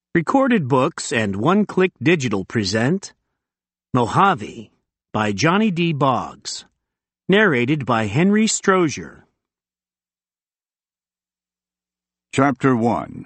Recorded Books and One Click Digital present Mojave by Johnny D. Boggs. Narrated by Henry Strozier. Chapter 1.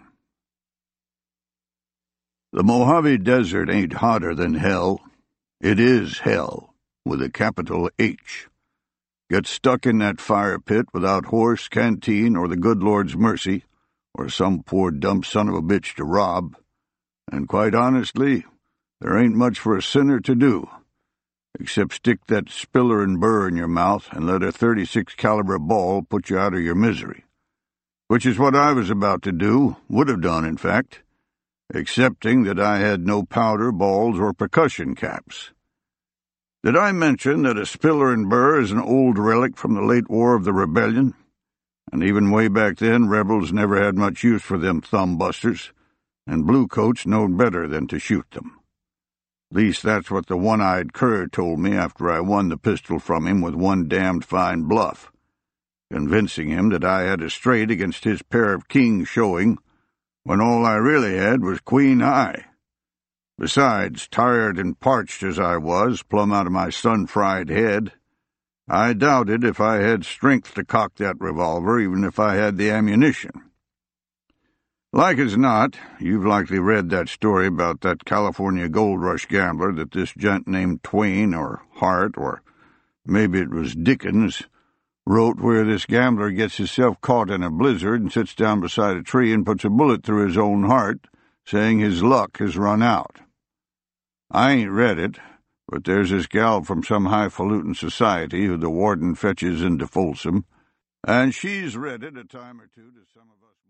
The Mojave Desert ain't hotter than hell. It is hell, with a capital H. Get stuck in that fire pit without horse, canteen, or the good Lord's mercy, or some poor dumb son of a bitch to rob. And quite honestly, there ain't much for a sinner to do, except stick that spiller and burr in your mouth and let a .36 caliber ball put you out of your misery. Which is what I was about to do, would have done, in fact, excepting that I had no powder, balls, or percussion caps. Did I mention that a spiller and burr is an old relic from the late War of the Rebellion? And even way back then, rebels never had much use for them thumb-busters, and bluecoats knowed better than to shoot them. At least that's what the one-eyed cur told me after I won the pistol from him with one damned fine bluff, convincing him that I had a straight against his pair of kings showing, when all I really had was queen high. Besides, tired and parched as I was, plumb out of my sun-fried head, I doubted if I had strength to cock that revolver, even if I had the ammunition. Like as not, you've likely read that story about that California gold rush gambler that this gent named Twain or Hart, or maybe it was Dickens, wrote, where this gambler gets himself caught in a blizzard and sits down beside a tree and puts a bullet through his own heart, saying his luck has run out. I ain't read it, but there's this gal from some highfalutin society who the warden fetches into Folsom, and she's read it a time or two to some of us.